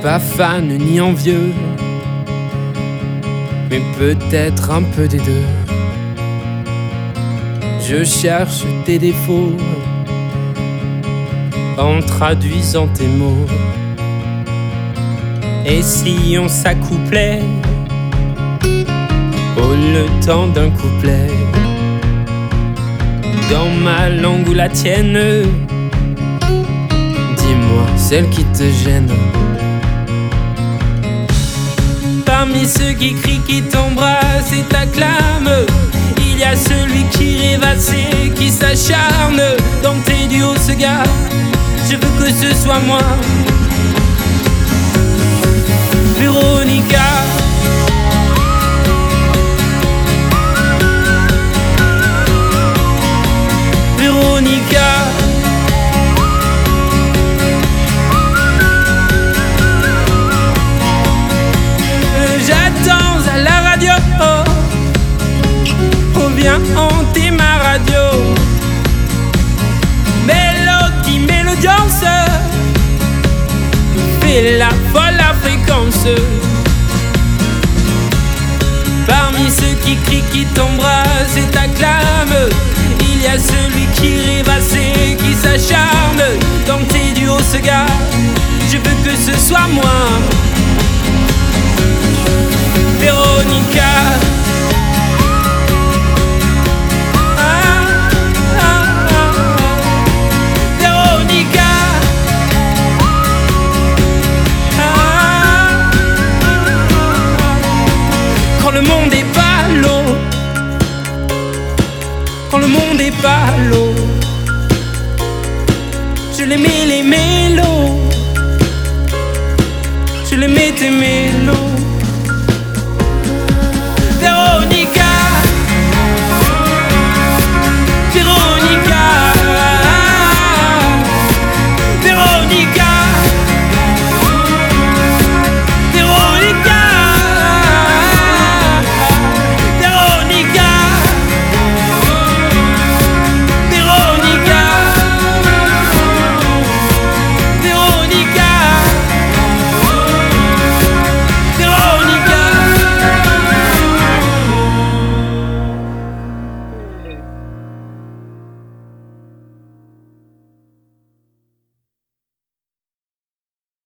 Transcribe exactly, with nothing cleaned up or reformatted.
pas fan ni envieux, mais peut-être un peu des deux. Je cherche tes défauts en traduisant tes mots. Et si on s'accouplait oh, le temps d'un couplet, dans ma langue ou la tienne, dis-moi celle qui te gêne. Parmi ceux qui crient, qui t'embrassent et t'acclament, il y a celui qui rêvasse et qui s'acharne. Dans tes duos ce gars, je veux que ce soit moi. Véronica, Véronica, j'attends à la radio, oh, oh viens hanter ma radio. Mélodie, mélodiance, fais la folle la fréquence. Parmi ceux qui crient, qui t'embrassent et t'acclament, il y a celui qui rêvasse et qui s'acharne. Dans tes duos ce gars, je veux que ce soit moi.